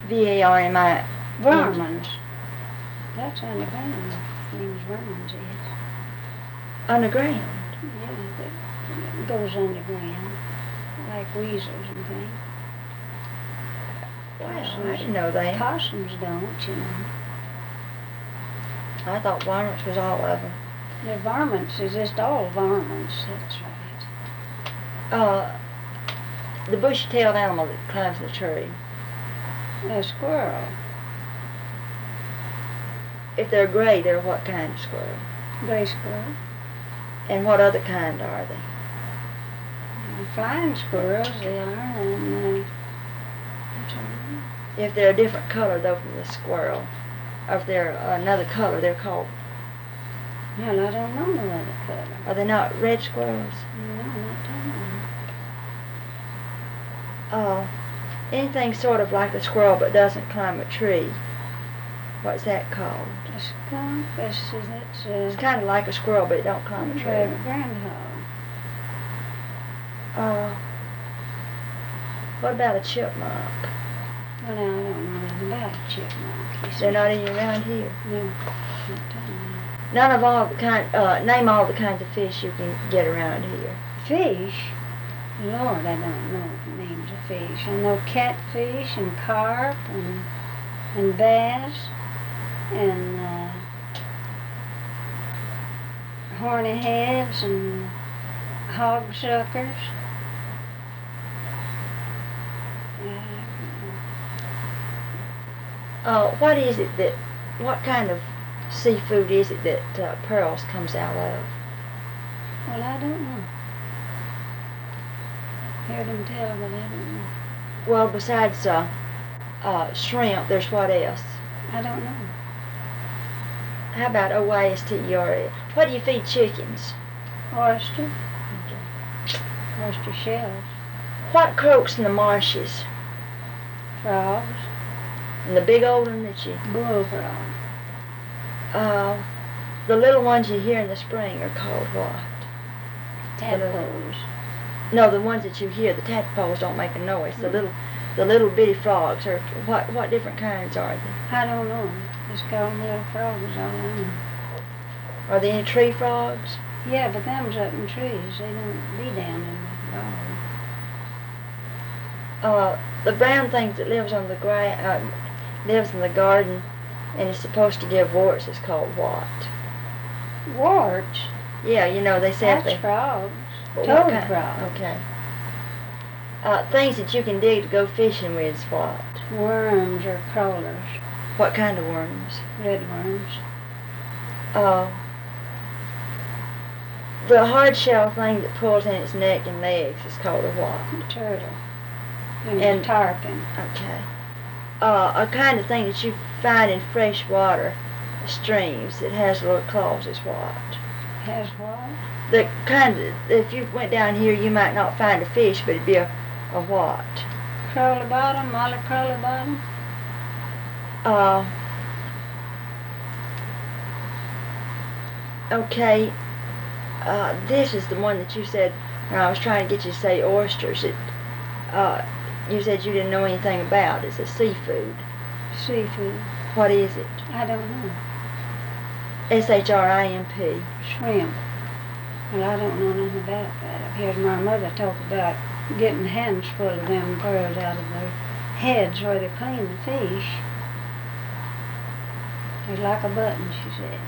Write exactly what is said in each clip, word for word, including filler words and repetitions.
V A R M I. Vermins. That's underground. Things vermins is. Underground? Yeah, that goes underground. Like weasels and things. Wow, I didn't know that. Possums don't, you know. I thought varmints was all of them. The varmints is just all varmints, that's right. Uh, the bushy-tailed animal that climbs the tree. A squirrel. If they're gray, they're what kind of squirrel? Gray squirrel. And what other kind are they? Uh, flying squirrels they are, and uh, if they're a different color though from the squirrel, or if they're another color, they're called. Well, I don't know no other color. Are they not red squirrels? No, not that one. Uh, anything sort of like a squirrel but doesn't climb a tree. What's that called? A skunk. It's, it's, uh, it's kind of like a squirrel, but it don't climb a tree. A groundhog. Uh, what about a chipmunk? Well, now, I don't know anything about a chipmunk. They're not even around here. No, not telling me. None of all the kind. Uh, name all the kinds of fish you can get around here. Fish? Lord, I don't know the names of fish. I know catfish and carp and and bass and uh, horny heads and hog suckers. Uh, what is it that, what kind of seafood is it that uh, pearls comes out of? Well, I don't know. Heard them tell, but I don't know. Well, besides uh, uh, shrimp, there's what else? I don't know. How about O Y S T E R S? What do you feed chickens? Oyster. Okay. Oyster shells. What croaks in the marshes? Frogs. And the big old one that you... Bullfrog. Uh, the little ones you hear in the spring are called what? Tadpoles. No, the ones that you hear, the tadpoles don't make a noise. The little, the little bitty frogs are what? What different kinds are they? I don't know. Just call them little frogs. All I know. Are they any tree frogs? Yeah, but them's up in trees. They don't be down in the bog. Uh, the brown thing that lives on the grass, uh, lives in the garden, and is supposed to give warts is called what? Warts? Yeah, you know they said That's they. frogs. But Toad what kind? frogs. Okay. Uh, things that you can dig to go fishing with is what? Worms or crawlers. What kind of worms? Red worms. Uh, the hard shell thing that pulls in its neck and legs is called a what? A turtle. And, And- a tarpon. Okay. Uh, a kind of thing that you find in fresh water streams that has little claws is what? Has what? The kind of, if you went down here, you might not find a fish, but it'd be a, a what? Crawler bottom, molly crawler bottom. Uh, okay, uh, this is the one that you said, when I was trying to get you to say oysters, it, uh, you said you didn't know anything about. It's a seafood. Seafood. What is it? I don't know. S H R I M P. Shrimp. Well, I don't know nothing about that. I've heard my mother talk about getting hands full of them pearls out of their heads where they clean the fish. They're like a button, she said.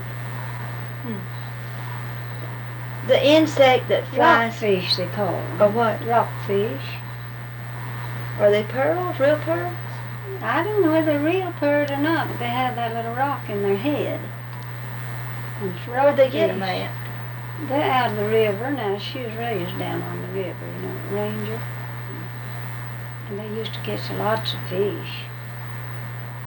Hmm. The insect that flies... Rockfish, they call them. Or what? Rockfish. Are they pearls? Real pearls? I don't know whether they're real pearls or not, but they have that little rock in their head. And it's Where'd they get them rockfish. at? They're out of the river. Now, she was raised down on the river, you know, Ranger. And they used to catch lots of fish.